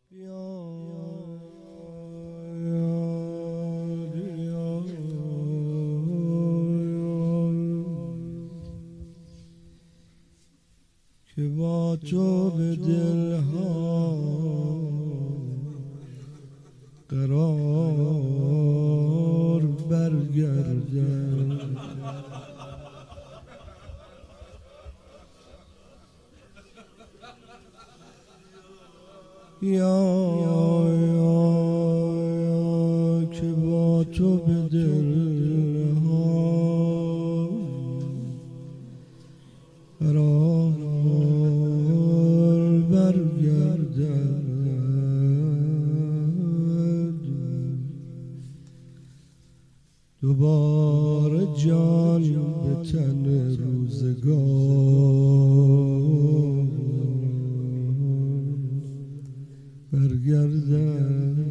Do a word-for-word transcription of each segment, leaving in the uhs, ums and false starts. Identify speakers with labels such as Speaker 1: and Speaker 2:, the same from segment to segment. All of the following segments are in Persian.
Speaker 1: که با تو به دلها قرار برگردد. یا یا که با تو به دلها قرار برگردد. دوباره جان به تن روزگار برگردد.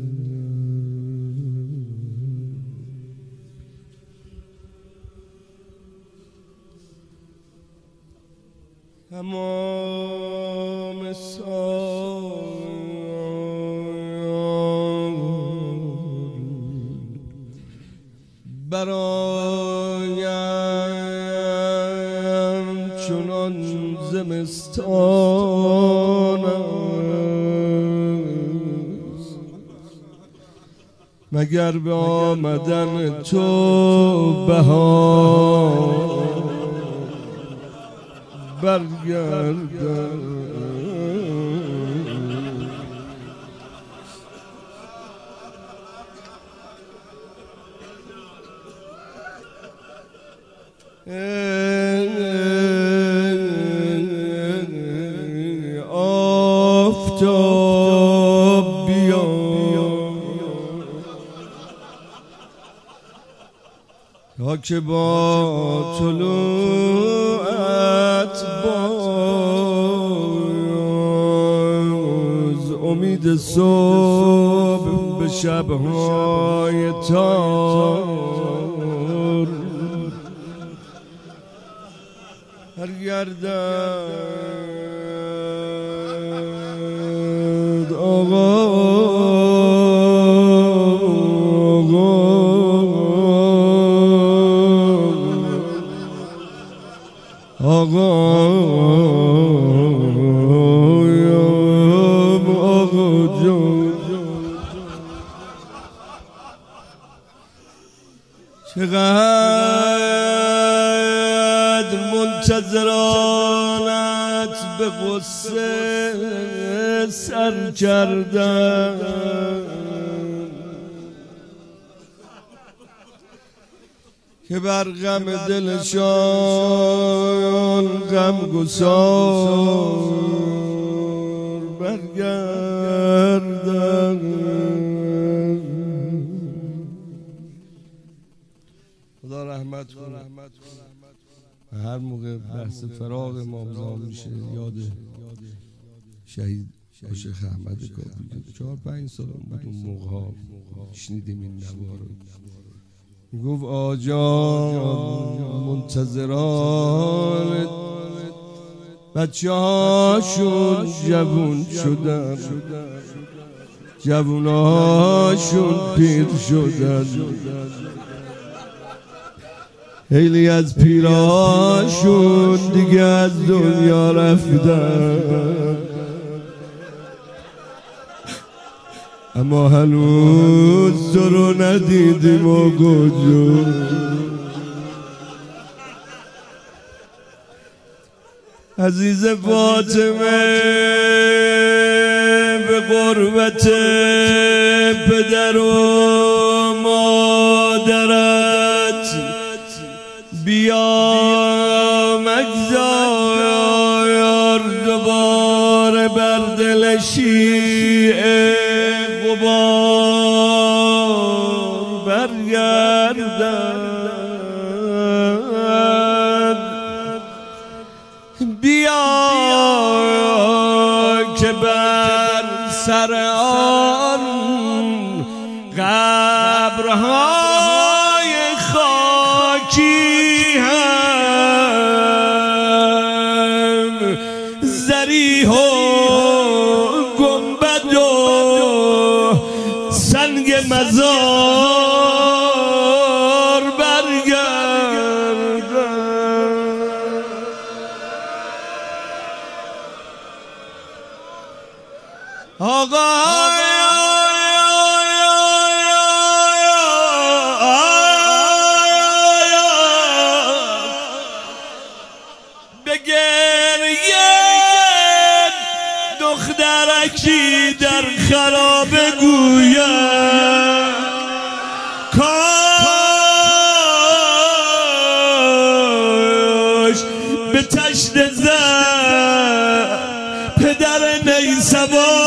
Speaker 1: تمام سال برایم چنان زمستان است، مگر به آمدن تو بهار برگردد. آفتاب بیا تا که با طلوعت باز امید صبح به شبهای تار برگردد. آقا آقا آقا جان، چقدر منتظرانت به غصه سر کردم، که بر غم دلشان غمگسار برگردن. خدا رحمت کنه. هر موقع بحث فراغ امام میشه یاد شهید شیخ احمد کافی چهار پنج سال بود اون موقع ها شنیدیم این نوا رو. گفت آجا منتظران بچه هاشون جوون شدن، جوون هاشون پیر شدن، خیلی از پیرهاشون دیگه از دنیا رفتن، اما هنوز تو رو ندیدیم و گوجو. عزیز فاطمه به قربت پدر و مادرت بیا مگذار دوباره بر دل شیعه غبار برگردد. بیا که بر سر آن قبرهای خاکی هم ضریح و گنبد و سنگ مزار برگردم. آقا دخترکی در خرابه گویم کاش به تشت زد پدر نیسوار